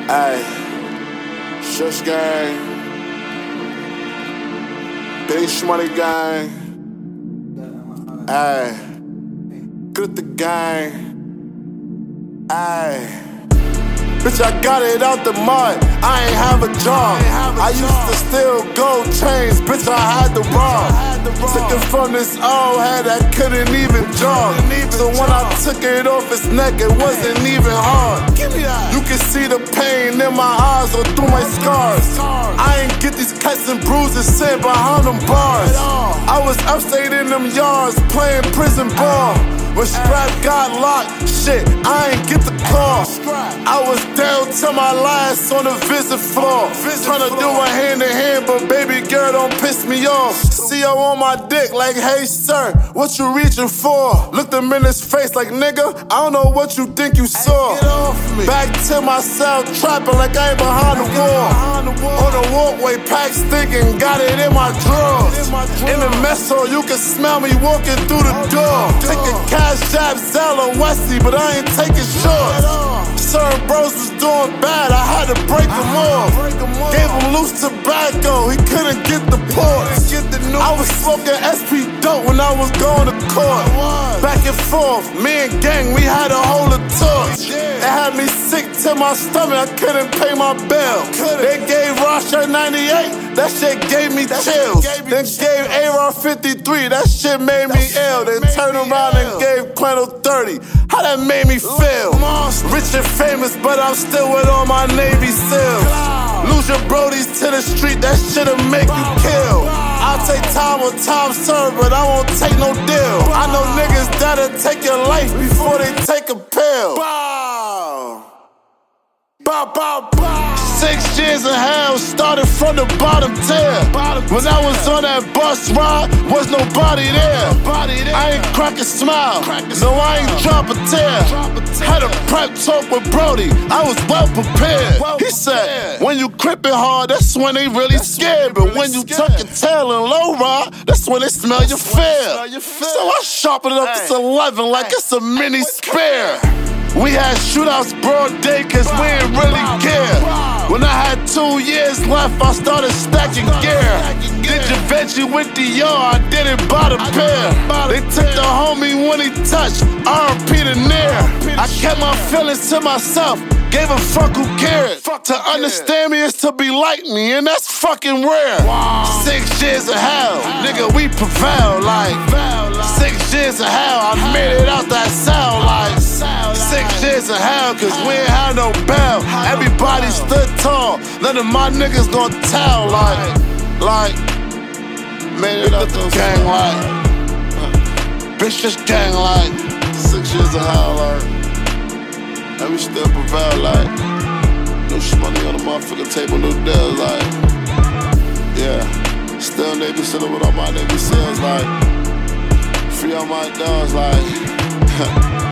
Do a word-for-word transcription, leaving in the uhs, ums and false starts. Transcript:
Ayy, Shush Gang, Big Shmoney Gang, ayy, Good the Gang, ayy. Bitch, I got it out the mud, I ain't have a job. I used to steal gold chains, bitch, I had to rob. Took it from this old head that couldn't even jog. So when I took it off his neck, it wasn't even hard. You can see the pain in my eyes or through my scars. I ain't get these cuts and bruises sitting behind them bars. I was upstate in them yards, playing prison ball. When Strap got locked, shit, I ain't get the call. I was down to my last on the visit floor. Tryna do a hand in hand, but baby girl don't piss me off. C O on my dick like, hey sir, what you reaching for? Looked him in his face like, nigga, I don't know what you think you saw. Back to my cell, trapping like I ain't behind the wall. On the walkway, pack stinking, got it in my drawers. In the mess hall, you can smell me walking through the door. Taking cash jab, Zell and Wesley, but I ain't taking shorts. Certain bros was doing bad, I had to break them off. Gave him loose tobacco, he couldn't get the ports. I was smoking S P dope when I was going to court. Back and forth, me and gang, we had to hold a torch. It had me sick to my stomach, I couldn't pay my bill. They gave Rasher ninety-eight, that shit gave me chills. Then gave A R fifty-three, that shit made me ill. Then turned around and gave Quento thirty, how that made me feel? Rich and famous, but I'm still with all my Navy SEALs. Lose your brodies to the street, that shit'll make you kill. I'll take time on time served, but I won't take no deal. I know niggas that'll take your life before they take a pill. Bow. Bow, bow, bow. Six years of hell, started from the bottom tier. When I was on that bus ride, was nobody there. I ain't crack a smile, no I ain't drop a tear. Had a prep talk with Brody, I was well prepared. He said, when you crippin' hard, that's when they really scared. But when you tuck your tail and low ride, that's when they smell your fear. So I sharpen it up to eleven like it's a mini spare. We had shootouts broad day cause we ain't really care. When I had two years left, I started stacking gear. Did your veggie with the yard, I did it by the pair. They took the homie when he touched, R P to near. I kept my feelings to myself, gave a fuck who cared. To understand me is to be like me, and that's fucking rare. Six years of hell, nigga, we prevail like. Six years of hell, I made it out that cell like. Six years of hell, cause we ain't had no bail. Everybody stood tall, none of my niggas gon' tell like. Like, made it out the gang like. Bitch just gang like. Six years of hell like. And we still prevail like. No shmoney on the motherfucking table, no deals like. Yeah, still Navy sitting with all my Navy SEALs like. Free all my dogs like.